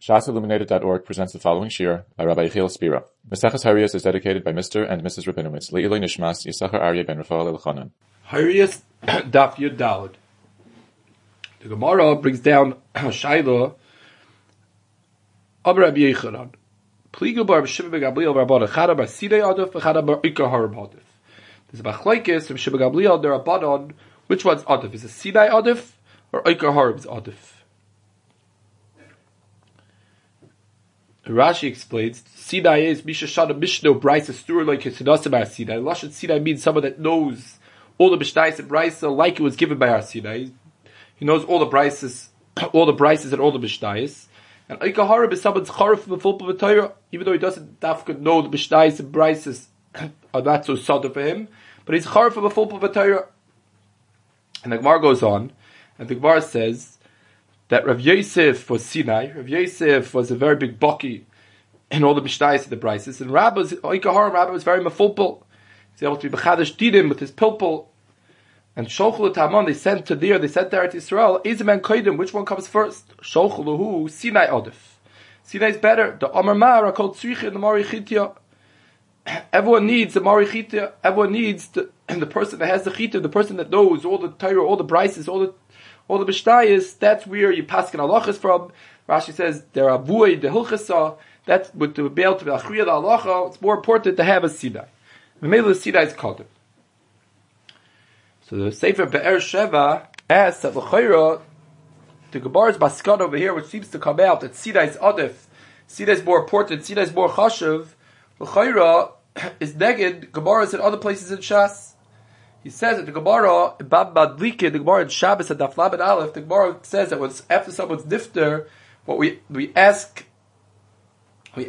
ShasIlluminated.org presents the following shir by Rabbi Yechiel Spira. Maseches Hariyas is dedicated by Mr. and Mrs. Rabinowitz. Le'iloi Nishmas Yisachar Aryeh ben Rafael Elchanan. Hariyas Daf Yud Daled. The Gemara brings down Shaila Ab Rabbi Yechanan. Pligu bar B'Shimon ben Gamliel bar Rabbanan Chada bar Sidei Adif v'Chada bar Ikar Harab Adif. There's a Machlekes from Shimon ben Gamliel der Rabbanan. Which one's Adif? Is it Sidei Adif or Ikar Harab's Adif? Rashi explains, Sidai is Misha Shana Mishno Brisa Stur like his Hinasim Sidai. Lashon Sidai means someone that knows all the Mishnais and Brisa like it was given by our Sidai. He knows all the Brises and all the Mishnais. And Eika Harab is someone's Charif from the full of the Torah, even though he doesn't dafka know the Mishnais and Brises are not so sada for him, but he's Charif from the full of the Torah. And the Gemara goes on, and the Gemara says that Rav Yosef was Sinai. Rav Yosef was a very big baki in all the Mishnayos and the Brises. And Rabbi was very mafulpul. He's able to be b'chadash didim with his pilpul. And Shochel Taman, they sent to there to Israel. Ezeman Koidim, which one comes first? Shochel Hu, Sinai Odif. Sinai is better. The Amar Mar are called Tzricha and the Mari Chitya. Everyone needs the Mari Chitya. Everyone needs the person that has the Chitya, the person that knows all the Torah, all the Brises, all the Mishnayos. That's where you pass in halachas from. Rashi says there are vuay the hilchasa. That's with to be able to be achriya the halacha. It's more important to have a sidai. The middle of sidai is called. So the Sefer Be'er Sheva asks that l'chayra the Gemara's baskan over here, which seems to come out that sidai is adif, sidai is more important, sidai is more chashuv. L'chayra is neged Gemara's in other places in Shas. He says that the Gemara, Bab Madlike, the Gemara in Shabbos at Daf Lamed Aleph, the Gemara says that when after someone's nifter, what we ask the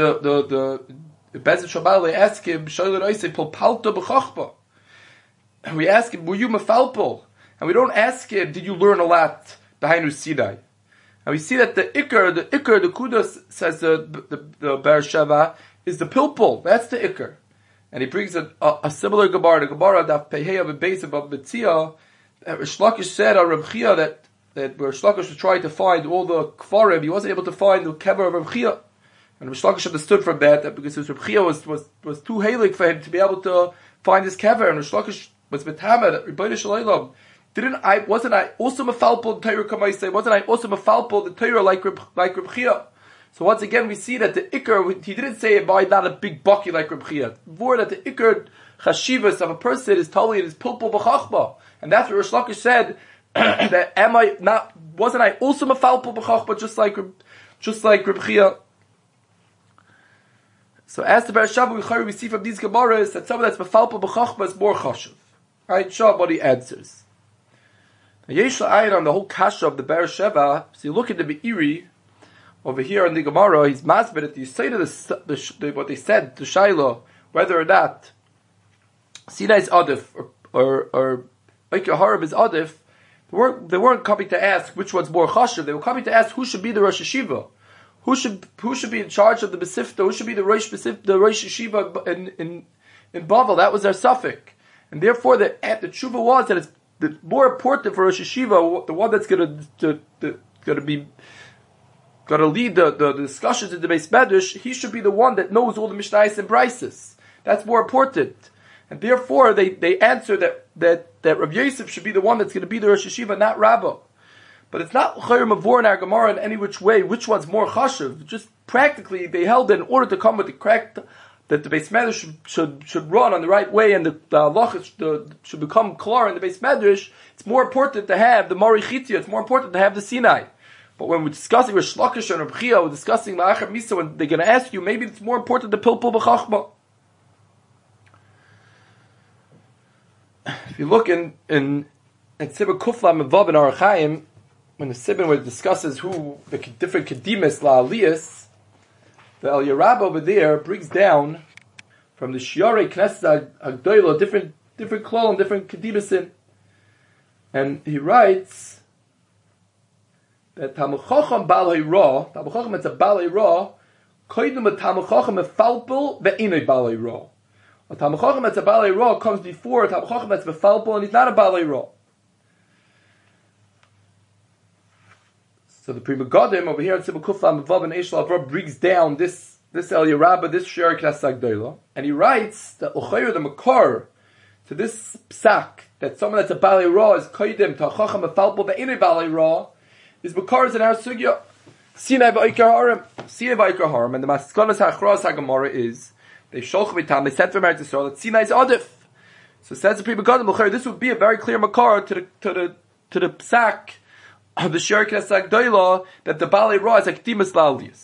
Bezin Shabbat, they ask him, Shoyler Oisei Pol Palto B'Chochba. And we ask him, were you Mefalpol? And we don't ask him, did you learn a lot behind Usidai? And we see that the Kudos, says the Be'er Sheva, is the Pilpul. That's the Iker. And he brings a similar Gemara, the Gemara Daf Pehei of a base of Metzia, that Rish Lakish said on Rav Chia that Rish Lakish was trying to find all the Kfarim, he wasn't able to find the kever of Rav Chia. And Rish Lakish understood from that because his Rav Chia was too hailig for him to be able to find his kever, and Rish Lakish was B'Tamed that Rebbeinu Shalom. Wasn't I also Mefalpol the Torah Kamaisei? Wasn't I also Mefalpol the Torah like Rav Chia? So once again, we see that the Iker, he didn't say why not a big bucky like Reb Chia. More that the Iker chashivas of a person is totally in his pilpul b'chachma. And that's what Rish Lakish said, that wasn't I also mafalpul b'chachma just like Reb Chia? So as the Be'er Sheva, we see from these Gemaras that someone that's mafalpul b'chachma is more chashiv. Right? Shabbat answers. Now Yesh La'ayin on the whole kasha of the Be'er Sheva, so you look at the Be'iri, over here in the Gemara, he's masbid that you say to what they said to Shiloh, whether or not Sinai is Adif or Eika Harab is Adif, they weren't coming to ask which one's more chashiv. They were coming to ask who should be the Rosh Hashiva, who should be in charge of the Besifta, who should be the Rosh Hashiva in Bavel. That was their suffix, and therefore the tshuva was that it's more important for Rosh Hashiva, the one that's going to lead the discussions in the Beis Medrash, he should be the one that knows all the Mishnayos and Brises. That's more important. And therefore, they answer that Rav Yosef should be the one that's going to be the Rosh Hashiva, not Rabbah. But it's not Chayr Mavor in our Gemara in any which way, which one's more Chashiv. Just practically, they held that in order to come with the correct, that the Beis Medrash should run on the right way, and the halachas should become klar in the Beis Medrash, it's more important to have the Mari Chitya, it's more important to have the Sinai. But when we're discussing Rish Lakish and Reb Chia, we're discussing La'achar Misa, when they're going to ask you, maybe it's more important to pilpul b'chachma. If you look in Sibur Kufla Mevav in Orach Chaim, when the Sibur discusses who the different Kedimis La'aliyas, the El Yerab over there brings down from the Shiarei Knesset Agdoila different klal and different Kedimis, and he writes that Talmud Chacham Balei Ra, Talmud Chacham it's a Balei Ra, Koidum a Talmud Chacham a Falpul ve'inoi Balei Ra. A Talmud Chacham that's a Balei Ra comes before a Talmud Chacham that's a Falpul, and he's not a Balei Ra. So the Pri Megadim over here in Sibuk Kufla Mavav and Eish Lavrav brings down this El Yerabba, this Shir Knas Agdoila, and he writes that L'chayr the Makar to this psak that someone that's a Balei Ra is Koidim to a Chacham Mefalpo Ve'inei Balei Ra is Makar is in our Sugya Sinai V'Oikar Harim, and the Maskonas HaChros HaGemara is they Sholch V'Tam, they sent from Eretz Yisrael that Sinai is Adif. So says the Pri Megadim L'chayr, this would be a very clear Makar to the psak of the Shir Knas Agdoila that the Balei Ra is Akdimus La'aliyas.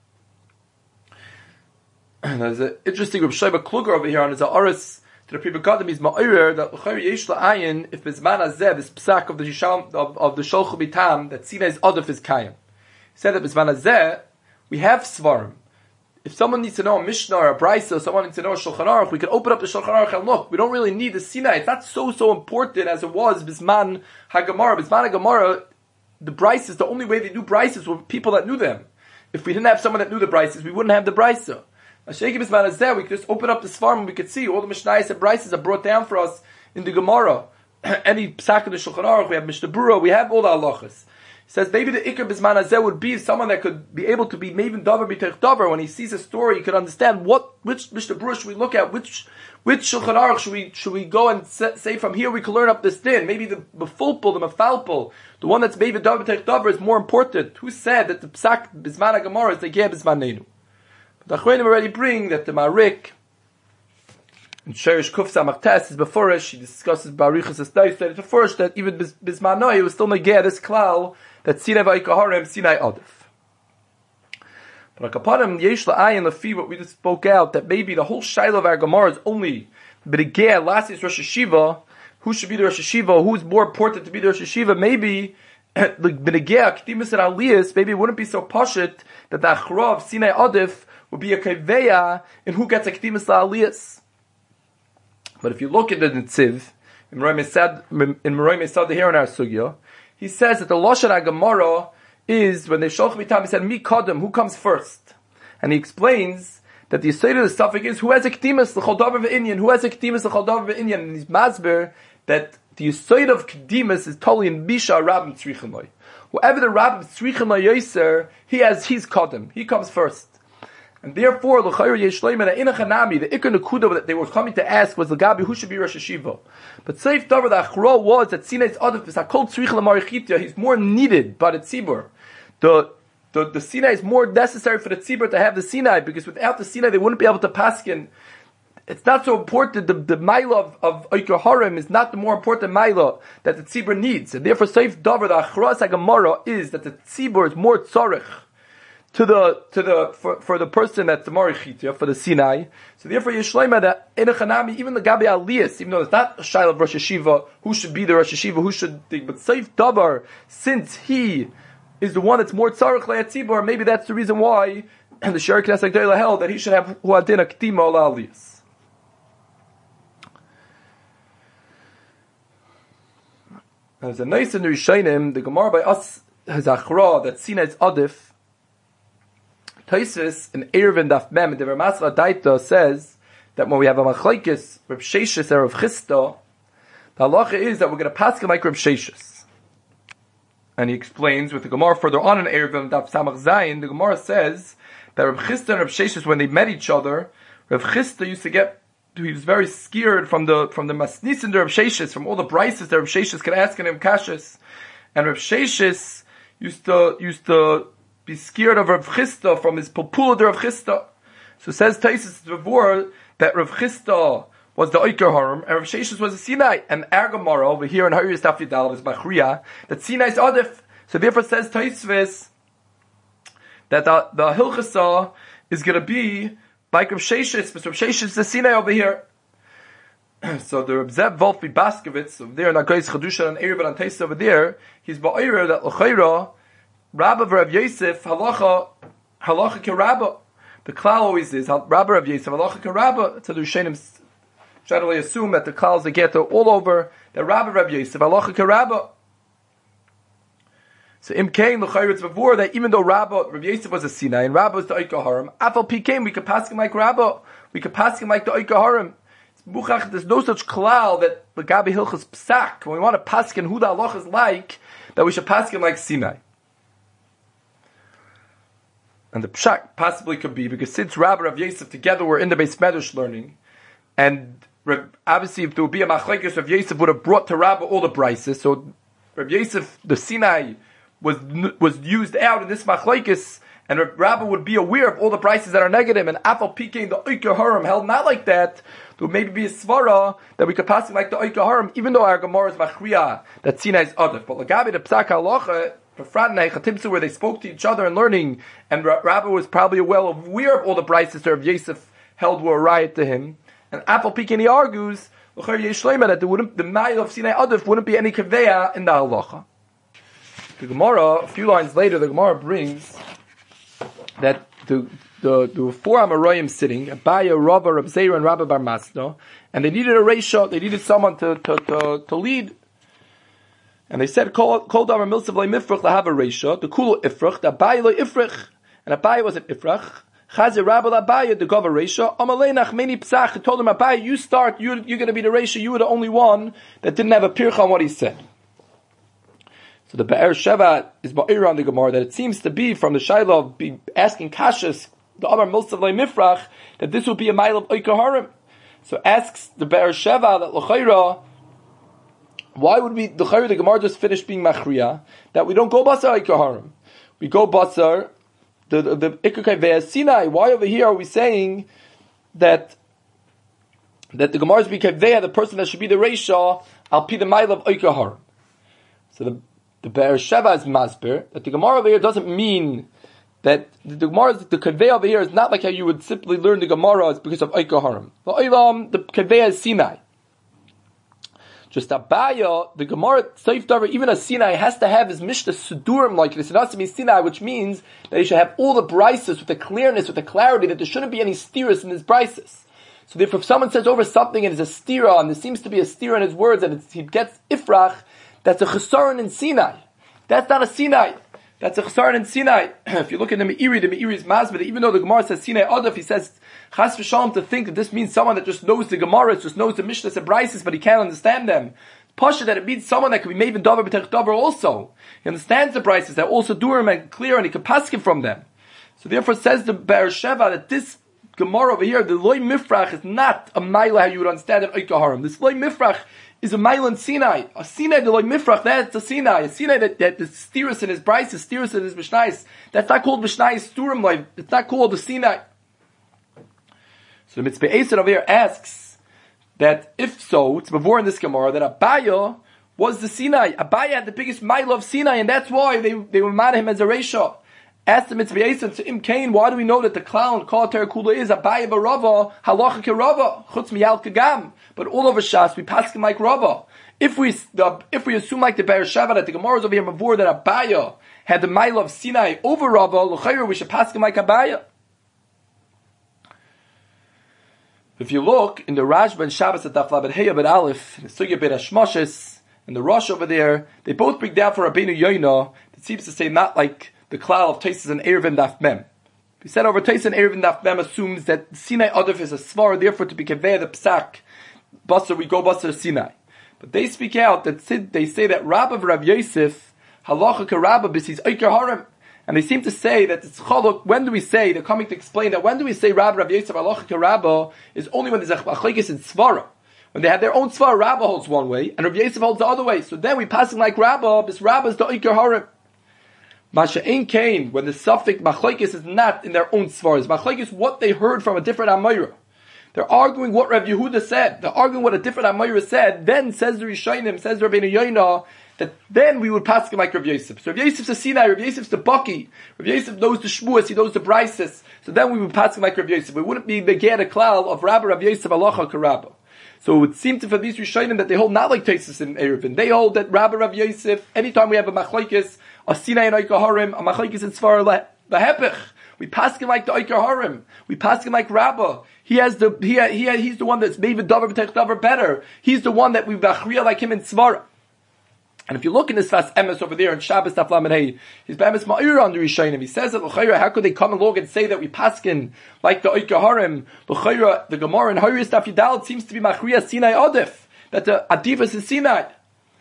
There's an interesting Reb Shaiba Kluger over here on his Aris to the Pri Megadim. He's ma'orer that l'chayr yesh la'ayin if bizman hazeh this psak of the Shisham of the Sholchu Bitam that Sinai's Adif is Kayim. He said that bizman hazeh we have svarim. If someone needs to know a Mishnah or a Brisa, someone needs to know a Shulchan Aruch, we can open up the Shulchan Aruch and look. We don't really need the Sinai. It's not so important as it was bizman haGemara. Bizman haGemara, the Brises, the only way they knew Brises were people that knew them. If we didn't have someone that knew the Brises, we wouldn't have the Brisa. We could just open up this farm and we could see all the Mishnayos and Brises are brought down for us in the Gemara. Any psak of the Shulchan Aruch, we have Mishnah Berurah, we have all the halachas. He says maybe the Ikar Bisman Hazeh would be someone that could be able to be Maven Davar B'Teich Davar. When he sees a story, he could understand which Mishnah Berurah should we look at, which Shulchan Aruch should we go and say from here we can learn up this din. Maybe the Befulpul, the Mefalpul, the one that's Maven Davar B'Teich Davar is more important. Who said that the psak Bisman HaGemara is the Geh Bisman Neinu? The Achronim already bring that the Marik in Sherish Kuf Samach Tes is before she discusses Barichas Estais that it's first that even Bismanoi it was still negeh this klal that Sinai V'Oikar Sinai Adif. But Akapanim Yesh La'ayin Lefi what we just spoke out that maybe the whole Shiloh of our Gemara is only B'Negeh last is Rosh Hashiva. Who should be the Rosh Hashiva? Who's more important to be the Rosh Hashiva? Maybe the B'Negeh K'timus and Aliyas. Maybe it wouldn't be so pashut that the Achra of Sinai Adif would be a kaveya in who gets a k'timus la'aliyas. But if you look at the Netziv, in Meroi Mesad here in our sugya, he says that the Lashon HaGemara is, when they Sholch Bitam, he said, Mi Kodem, who comes first? And he explains that the Yisrael of the suffix is, who has a k'timus l'chol davar v'inyan, who has a k'timus l'chol davar v'inyan, and he's masber, that the Yisrael of k'timus is totally in Bisha Rabbim Tzrichem. Whoever the Rabbim Tzrichem Yoser, he's Kodem, he comes first. And therefore, l'chayr yesh leima in a chanami, the ikar nekuda that they were coming to ask was the gabi who should be Rosh Hashiva. But Seif Davar the achra was that Sinai's adif is hakol tzrich l'marichitya. He's more needed by the tzibur. The Sinai is more necessary for the tzibur to have the Sinai because without the Sinai they wouldn't be able to paskin. It's not so important. The maila of Oikar Harim is not the more important maila that the tzibur needs. And therefore, Seif Davar the achra sagamara is that the tzibur is more tzarich for the person that's the Marichitya, for the Sinai. So therefore, Yishlaima that in a Chanami, even the Gabi Aliyas, even though it's not a Shail of Rosh Hashiva, who should be the Rosh Hashiva, who should think, but Seif Davar, since he is the one that's more Tzarech Le'atzibor, maybe that's the reason why the Sheri Knas Agdoila held that he should have Huadin Aktima Ola Aliyas. There's a nice in the Rishayim, the Gemara by us has Achra, that Sinai's Adif. Taisus in Erevin Daf Mem in the Ramasra Daita says that when we have a machlekes Reb Sheshis and Reb Chisda, the halacha is that we're going to pass him like Reb Sheshis. And he explains with the Gemara further on in Erevin Daf Samach Zayin, the Gemara says that Reb Chisda and Reb Sheshis, when they met each other, Reb Chisda used to he was very scared from the Masnis and the Reb Sheshis, from all the brises that Reb Sheshis could ask him kashas, and Reb Sheshis used to be scared of Rav Chisda from his popula de Rav Chisda. So says Taisus before that Rav Chisda was the Oikar Harim and Rav Sheshis was the Sinai. And our Gemara over here in Hayyus Daf Yudal is Bachriya that Sinai is Adif. So therefore says Taisus that the Hilchasa is going to be like Rav Sheshis, but Rav Sheshis is the Sinai over here. So the Reb Zeb Wolfi Baskovitz over there in Agais Chadusha and Erev and Taisus over there, he's Ba'ira that L'chayra Rabba of Rav Yosef, halacha kerabba. The klal always is Rabba Rav Yosef, halacha kerabba. So the Rishonim generally assume that the klals they get all over that Rabba Rav Yosef, halacha kerabba. So im kain l'chayritz before that even though Rabba Rav Yosef was a Sinai and Rabba was the Oikar Harim, afal pikein we could pass him like Rabba, we could pass him like the Oikar Harim. There's no such klal that the Gabi Hilchas Psak when we want to pass him who the halacha is like that we should pass him like Sinai. And the pshat possibly could be because since Rabbi Rav Yosef together were in the Beis Medrash learning, and obviously if there would be a machlekes, Rav Yosef would have brought to Rabbi all the brises. So Rav Yosef, the Sinai, was used out in this machlekes, and Rabbi would be aware of all the brises that are negative. And Afal Pikein, the Oikar Haram, held not like that. There would maybe be a svara that we could pass like the Oikar Haram, even though our Gemara is machriya that Sinai is adif. But Lagabi the Psak Halacha, where they spoke to each other and learning, and Rabbi was probably well aware of all the brises that Rav Yosef held were a riot to him. And Afal Pikein, he argues that the mile of Sinai adif wouldn't be any kaveya in the halacha. The Gemara, a few lines later, the Gemara brings that the four Amoraim sitting, Abaya, Rava, Rav Zera, and Rabbi Bar Masna, and they needed a reisha, they needed someone to lead. And they said, Kol Damar Milsav Lei Mifrach Lahav a reisha, the Kulu Ifrach, the Abaya Lei Ifrach, and Abaya was an Ifrach, Chazi Rabbi Abaya, the Gov a reisha, Amalei Nachmeni Psach, told him, Abaya, you start, you're going to be the reisha, you were the only one that didn't have a pircha on what he said. So the Be'er Sheva is ba'ir on the Gemara that it seems to be from the Shiloh of asking Kashas, the Amar Milsav Lei Mifrach, that this will be a mile of Oikar Harim. So asks the Be'er Sheva that L'chaira, why would we, the Gemara just finished being Machriya, that we don't go Basar Oikar Harim? We go Basar, the Ikar Kaveh Sinai. Why over here are we saying that the Gemara is being Kaveh, the person that should be the Reisha, I'll be the mile of Oikar Harim? So the Be'er Sheva is masber that the Gemara over here doesn't mean that the Gemara, the Kaveh over here is not like how you would simply learn the Gemara is because of Oikar Harim. The Kaveh is Sinai. Just Abaya, the Gemara Seif Davar, even a Sinai has to have his Mishnah Sudurim like this. It has to be Sinai, which means that he should have all the brises with the clearness, with the clarity, that there shouldn't be any steers in his brises. So therefore, if someone says over something and it's a stira, and there seems to be a stira in his words, and he gets ifrach, that's a chesaron in Sinai. That's not a Sinai. That's a chesaron in Sinai. If you look at the Meiri is masbid. Even though the Gemara says Sinai Adaf, he says Chas v'shalom to think that this means someone that just knows the Gemara, just knows the Mishnahs and Brises, but he can't understand them. Pasha that it means someone that can be made in Davar b'tech Davar also. He understands the Brises, that also durim and clear, and he can paskin from them. So therefore says the Be'er Sheva that this Gemara over here, the Loi Mifrach, is not a Maila how you would understand it Oikar Harim. This Loi Mifrach is a Maila in Sinai. A Sinai, the Loi Mifrach, that's a Sinai. A Sinai that the Steerus in his Bryce, the Steerus in his Mishnais. That's not called Mishnais Sturim Loi. It's not called the Sinai. So the Mitzvah Eser over here asks that if so, it's before in this Gemara, that Abaya was the Sinai. Abaya had the biggest Maila of Sinai, and that's why they were mad at him as a Reisha. Asked the Mitzvah Yisrael to Im Kain, why do we know that the clown called Terakula is Abaya Barava, Halacha Kerava, Chutz Miyal Kagam? But all over Shas, we pass him like Rava. If we assume like the Be'er Sheva that the Gemara is over here before that Abaya had the mile of Sinai over Rava, L'chayr, we should pass him like Abaya. If you look in the Rashba and Shabbos at Daf Lamed Heya Bet Aleph, the Sugya Bet Hashmoshes, and the Rosh over there, they both bring down for Rabbeinu Yoina. It seems to say not like the klal of Taisis and Erevin Daf Mem. He said over Taisis and Erevin Daf Mem assumes that Sinai Adif is a svar, therefore to be kaveh the psak, Basar we go Basar Sinai. But they speak out that they say that Rabbi of Rav Yosef halacha karabba b'sis Oikar Harim, and they seem to say that it's chaluk. When do we say they're coming to explain that? When do we say Rabbi Rav Yosef halacha karabba is only when there's a machlekes in svara. When they have their own svara, Rabbi holds one way and Rav Yosef holds the other way. So then we passing like Rabbi, because Rabbi is the Oikar Harim. Masha Ein Kain, when the suffix machlekes is not in their own svaras. Machlekes what they heard from a different Amayra. They're arguing what Rav Yehuda said. They're arguing what a different Amayra said. Then says the Rishayim, says Rabbeinu Yoina, that then we would pass him like Rav Yosef. So Rav Yosef's a Sinai, Rav Yosef's the Baki. Rav Yosef knows the Shmuas, he knows the Brises. So then we would pass him like Rav Yosef. We wouldn't be the Ger Klal of Rabbi Rav Yosef Halacha Karabba. So it would seem to for these Rishayim that they hold not like Taisus and Erevin. They hold that Rabbi Rav Yosef, anytime we have a machlekes, a Sinai and Oikar Harim, a machlekes in Sfar Lahepech, we pass him like the Oikar Harim. We pass him like Rabba. He's the one that's made with Davar B'tech Davar better. He's the one that we vachriya like him in Svara. And if you look in this Fas Emes over there in Shabbos Daf Lamed Hey, he's Be'emes Ma'ira on the Rishayim. He says that l'chayra, how could they come along and say that we paskin like the Oikar Harim? L'chayra, the Gemara in Haris Daf Yidal seems to be Machriya Sinai Adif, that the Adivas is Sinai.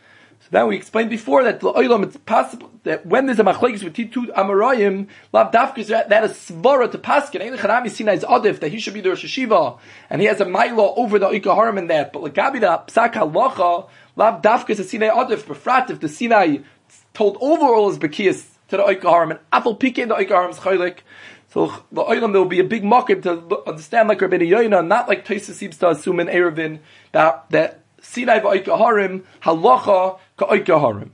So then we explained before that it's possible that when there's a machlekes with two amarayim, lav dafkes that is svara to paskin. Ein chanami sinai is adif that he should be the Rosh Hashiva, and he has a mila over the Oika Harim in that. But lagabi the psak halacha, lav dafkes is sinai adif. Befrat if the Sinai told overall his bekiyas to the Oika Harim, and afal pikein the Oika Harim's chaylik. So the oilam there will be a big mokim to understand like Rabbeinu Yoina, not like Tosfos seems to assume in Eruvin that Sinai v'Oika Harim halacha ka'Oika Harim.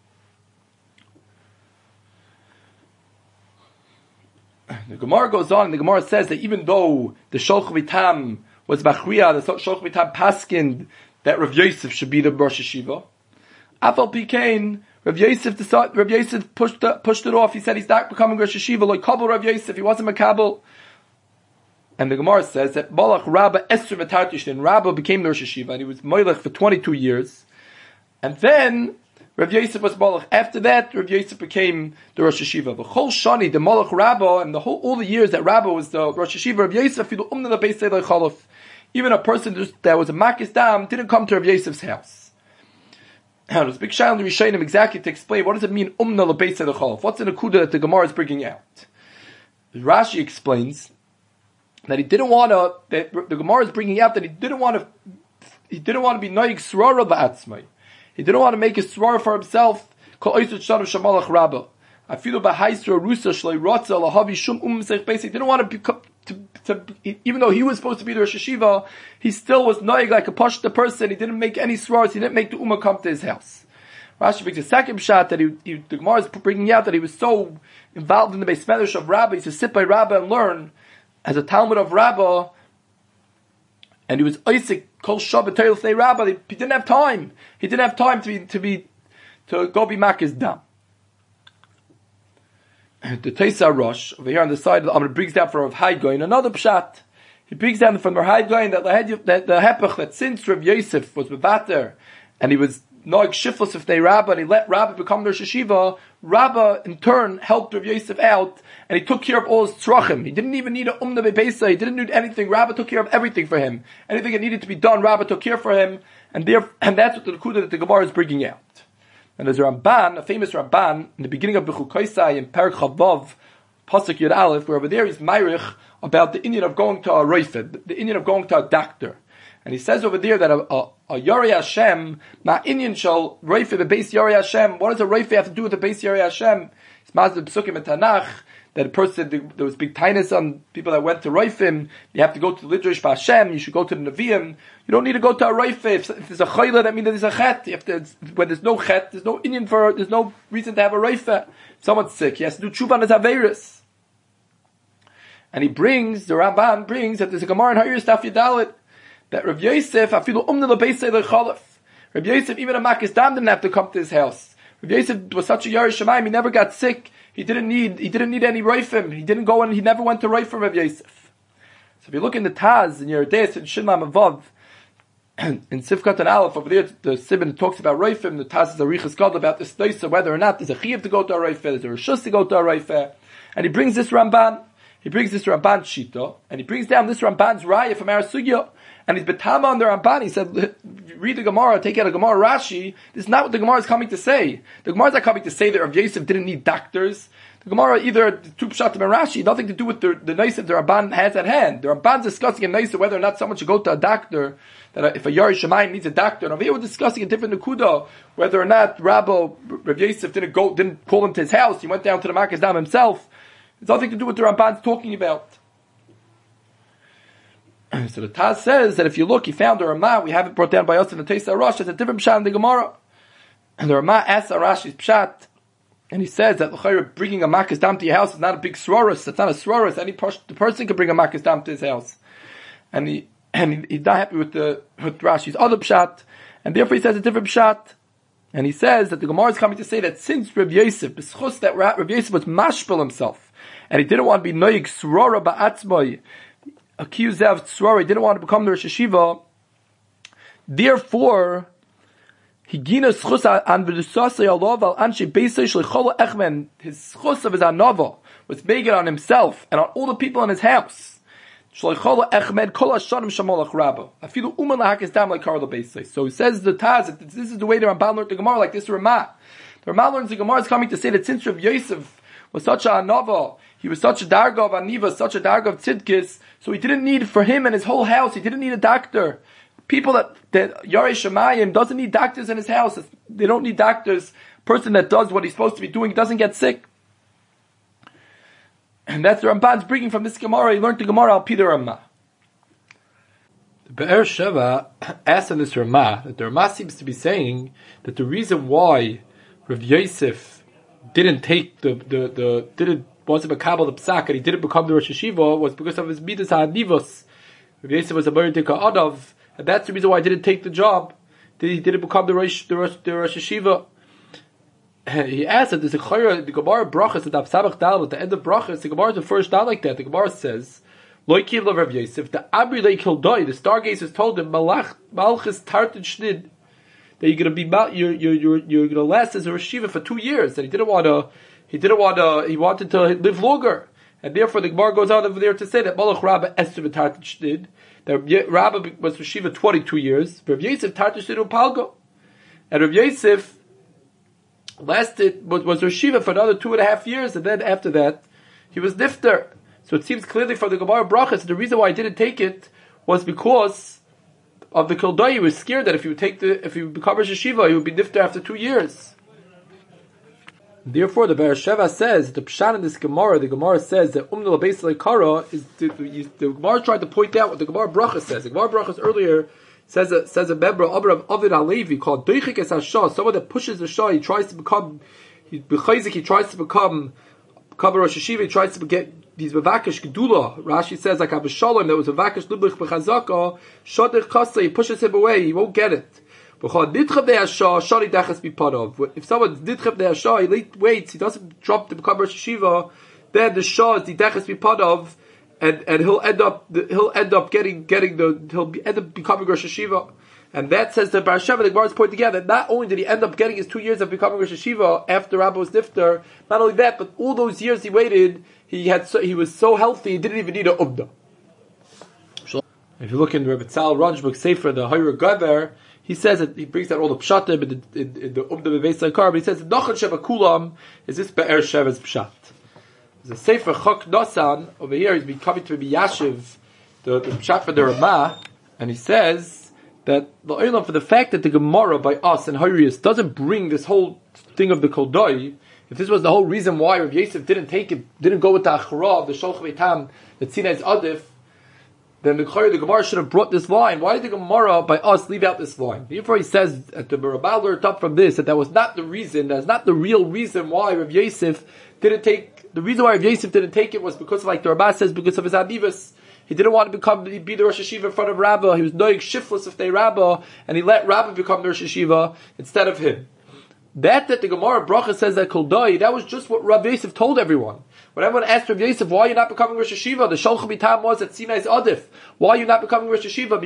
The Gemara goes on. The Gemara says that even though the Sholch Vitam was Machriya, the Sholch Vitam paskined that Rav Yosef should be the Rosh Hashiva, afal pikein Rav Yosef pushed it off. He said he's not becoming Rosh Hashiva like Kabul Rav Yosef. He wasn't Makabel. And the Gemara says that Malach Rabba Esther V'Tartishin, Rabba became the Rosh Hashiva, and he was Moilech for 22 years. And then Rav Yosef was Malach. After that, Rav Yosef became the Rosh Hashiva. The whole Shani, the Malach Rabba, and all the years that Rabba was the Rosh Hashiva, Rav Yosef, even a person that was a Makis Dam didn't come to Rav Yosef's house. Now, there's a big shayla in the Rishonim exactly to explain what does it mean Umna L'Beis Cholov. What's the Nakuda that the Gemara is bringing out? Rashi explains that he didn't want to. That the Gemara is bringing out that he didn't want to be noig srara ba'atzmai. He didn't want to make a srara for himself. Kol oisut shadav shamalach rabba. Afilu b'haisra rusa shlei rotza lahavi shum seich beis. He didn't want to even though he was supposed to be the Rosh Hashiva, he still was noig like a pashta person. He didn't make any sraras. He didn't make the ummah come to his house. Rashi brings a second shot that the Gemara is bringing out that he was so involved in the Beis Medrash of Rabba. He used to sit by Rabba and learn as a Talmud of Rabba, and he was Isaac Kol Shabbat Teil Fnei Rabba. He didn't have time. He didn't have time to go be Makis Dam. The Teisa Rosh over here on the side of the Amr brings down from Rav Haigoin another pshat. He brings down from Rav Haigoin that the hepech that since Rav Yosef was bevater and he was noig shiflos of Rabba and he let Rabba become the Rosh Hashiva, Rabba in turn helped Rav Yosef out and he took care of all his tzrachim. He didn't even need a umna bebeisa. He didn't need anything. Rabba took care of everything for him. Anything that needed to be done, Rabba took care for him, and that's what the Nakuda that the Gemara is bringing out. And there's a Ramban, a famous Ramban, in the beginning of Bechukoisai in Perek Chavav, Pasuk Yud Aleph, where over there he's Meirich about the Indian of going to a Reifed, the Indian of going to a doctor. And he says over there that a Yorei Hashem, Ma Indian shall Reifed the base Yorei Hashem. What does a Reifed have to do with the base Yorei Hashem? It's Mazda Psukim and Tanakh, that a person, there was big tinus on people that went to Reifim. You have to go to the Lidrash B'Hashem, you should go to the Nevi'im. You don't need to go to a Reifim. If there's a chayla, that means that there's a chet. When there's no chet, there's no Indian there's no reason to have a Reifim. If someone's sick, he has to do tshuva on his Averis. And the Ramban brings that there's a Gemara in Ha'ir Staf Yedalit, that Rav Yosef, afilu umna l'beisei l'cholef. Rav Yosef, even a Makis Dam didn't have to come to his house. Rav Yosef was such a Yerush Shamayim, he never got sick. He didn't need any Reifim. He never went to Reifim Rav Yosef. So if you look in the Taz, in Yeredeis, in Shinlam Avav, in Sivkat and Aleph, over there, the Sibin talks about Reifim, the Taz is a Riches God about this Doisa, whether or not there's a Chiyuv to go to a Reifim, there's a Rishus to go to a Reifim. And he brings this Ramban Shita, and he brings down this Ramban's Raya from our Sugya, and he's Betama on the Ramban. He said, read the Gemara, take out a Gemara Rashi. This is not what the Gemara is coming to say. The Gemara is not coming to say that Rav Yosef didn't need doctors. The Gemara, either two Pshatim and Rashi, nothing to do with the nice that the Ramban has at hand. The Ramban is discussing a nice whether or not someone should go to a doctor, that if a Yerush Shamayim needs a doctor. And over here we're discussing a different Nakuda, whether or not Rav Yosef didn't call him to his house, he went down to the Makis Dam himself. It's nothing to do with the Ramban's talking about. So the Taz says that if you look, he found the Ramah, we have it brought down by us in the Teisa Rosh, it's a different Pshat in the Gemara. And the Ramah asks Rashi's Pshat, and he says that bringing a Makis Dam to your house is not a big sroros, it's not a sroros, the person can bring a Makis Dam to his house. And he's not happy with Rashi's other Pshat, and therefore he says a different Pshat. And he says that the Gemara is coming to say that since Rav Yosef, b'schus that Rav Yosef was mashpil himself, and he didn't want to be noig srora ba'atzmai, accused of tzrora, he didn't want to become the Rosh Hashiva, therefore, he gina schus an v'lusasei alav al anshe beisei shleichol echmen, his schus of his anava was making on himself and on all the people in his house. Shloichola echmed kol hashanim shamalach rabba. Afilu uman lahakis dam like Karla Beisai. So he says the Taz, that this is the way the Ramban learned the Gemara, like this Ramah. The Ramah learns the Gemara is coming to say that since Rav Yosef was such a anava, he was such a darga of aniva, such a darga of tzidkis, so he didn't need, for him and his whole house, he didn't need a doctor. People that Yarei Shemayim doesn't need doctors in his house. They don't need doctors. Person that does what he's supposed to be doing doesn't get sick. And that's the Ramban's bringing from this Gemara. He learned the Gemara al Pidar Ramah. The Be'er Sheva asked in this Ramah that the Ramah seems to be saying that the reason why Rav Yosef didn't take wasn't a Kabbalah the Psak, and he didn't become the Rosh Hashiva was because of his Midas HaNivos. Rav Yosef was a Mordeka Adav, and that's the reason why he didn't take the job. He didn't become the Rosh Hashiva. He asked that there's a chayra, the Gemara Brachas, the Daf Sabach Dal, at the end of Brachas, the Gemara is the first down like that. The Gemara says, Loi Kivla Rav Yosef, the Abri Lei Kildoi, the stargazers told him, Malchus Tartan Shnid, that you're going to last as a Rashiva for 2 years, and he wanted to live longer. And therefore the Gemara goes on over there to say that Malach Rabba Esther Tartan Shnid, that Rabba was Rashiva 22 years, Rav Yosef Tartan Shnid Upalgo. And Rav Yosef was Rashiva for another 2.5 years, and then after that, he was Nifter. So it seems clearly from the Gemara Brachas, the reason why he didn't take it was because of the Kildai. He was scared that if he would become Rosh Hashiva, he would be Nifter after 2 years. Therefore, the Be'er Sheva says, the Pshan in this Gemara, the Gemara says that Umnul Beis Leikara is, the Gemara tried to point out what the Gemara Brachas says. The Gemara Brachas earlier says a member of Ovid Alevi called Doichik Es HaShah, someone that pushes the Shah, he tries to become a Rosh Hashiva, he tries to get these Mavakish Gedula. Rashi says like Abishalom, that was a Vakish Liblich B'chazaka, Shadich Kasa, he pushes him away, he won't get it. If someone's Nidchav De HaShah, he waits, he doesn't drop to become Rosh Hashiva, then the Shah is Didachas Bipadav, and he'll end up becoming Rosh Hashiva. And that says the Be'er Sheva, the Gemara is pointing together, not only did he end up getting his 2 years of becoming Rosh Hashiva after Rabba was Nifter, not only that, but all those years he waited, he was so healthy, he didn't even need a Ubda. If you look in Rebbe Tzal Ranjbuk Sefer, the Hayra Gaber, he says that he brings out all the Pshatim in the Ubda Beveis Laikar, but he says, Nachan Sheva Kulam is this Be'er Sheva's Pshat. There's a Sefer Chok Nosan, over here he's been coming to be Yashiv, the Pshat for the Ramah, and he says that the Olam, for the fact that the Gemara by us and Harius doesn't bring this whole thing of the Koldoi, if this was the whole reason why Rav Yosef didn't take it, didn't go with the Achra of the Sholch Veitam, the Tzina is Adif, then the Gemara should have brought this line. Why did the Gemara by us leave out this line? Therefore he says that the Rabbah learned up from this, that was not the reason, that's not the real reason why Rav Yosef didn't take. The reason why Rav Yosef didn't take it was because, like the Rabbah says, because of his Adivas. He didn't want to be the Rosh Hashiva in front of Rabbah. He was doing shiftless if they Rabbah, and he let Rabbah become the Rosh Hashiva instead of him. That the Gemara Bracha says that Koldai, that was just what Rav Yosef told everyone. When everyone asked Rav Yosef, why are you not becoming Rosh Hashiva? The Sholch Bitam was at Sinai's Adif. Why are you not becoming Rosh Hashiva?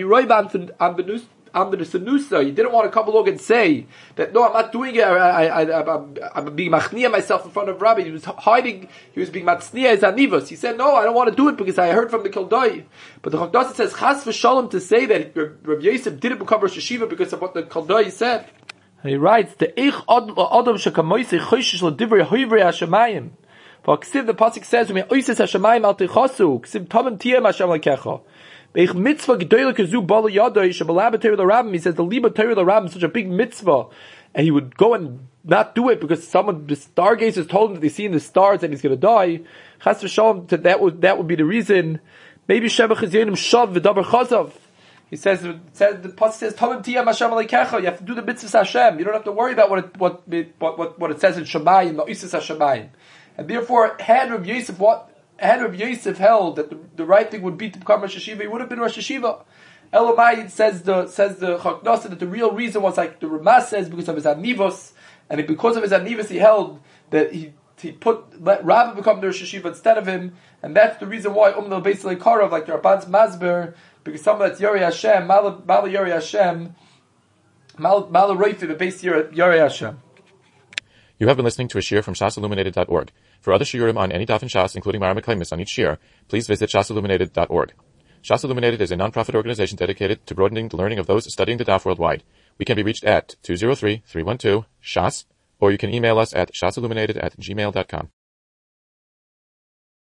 I'm the Sanusa. You didn't want to come along and say that, no, I'm not doing it. I'm being machniya myself in front of Rabbi. He was hiding. He was being matzniya as anivos. He said, no, I don't want to do it because I heard from the Kildai. But the Chokdasa says, chas v'shalom, to say that Rav Yosef didn't become Rosh Hashiva because of what the Kildai said. He writes, the Eich Adam Shekamoise Choshish L'divrei Hoivrei HaShemayim. For Ksiv, the Pasuk says, V'mei Oises HaShemayim Al Techasu, Ksiv Tomim Tiyem Hashem L'kecha. Beich Mitzvah Gedoyle Kezu Bala Yadoi Shebalab Torah L'Rabim. He says the Liba Torah L'Rabim is such a big mitzvah, and he would go and not do it because the stargazers told him that they see in the stars and he's going to die. Chas v'shalom, that would be the reason. Maybe Shevach Chizyonim Shav V'davar Chazav. He says the pasuk says Tomim Tiyam Hashem Aleikecha. You have to do the mitzvahs Hashem. You don't have to worry about what it says in Shemayim, the Isis HaShemayim. And therefore, had Rav Yosef held that the right thing would be to become Rosh Hashiva, he would have been Rosh Hashiva. Elamai says the Chaknasa that the real reason was, like the Ramah says, because of his anivos, and because of his anivos he held that he let Rabbah become the Rosh Hashiva instead of him, and that's the reason why Umnal Beis Leikarav, like the Rabban's Masber, because someone that's Yori Hashem, Mala Yori Hashem, Mala Reifi, the base Yori Hashem. You have been listening to a shiur from shasilluminated.org. For other shiurim on any daf in Shas, including Maram Eklemis on each shiur, please visit shasilluminated.org. Shas Illuminated is a non-profit organization dedicated to broadening the learning of those studying the Daf worldwide. We can be reached at 203-312-SHAS, or you can email us at shasilluminated@gmail.com.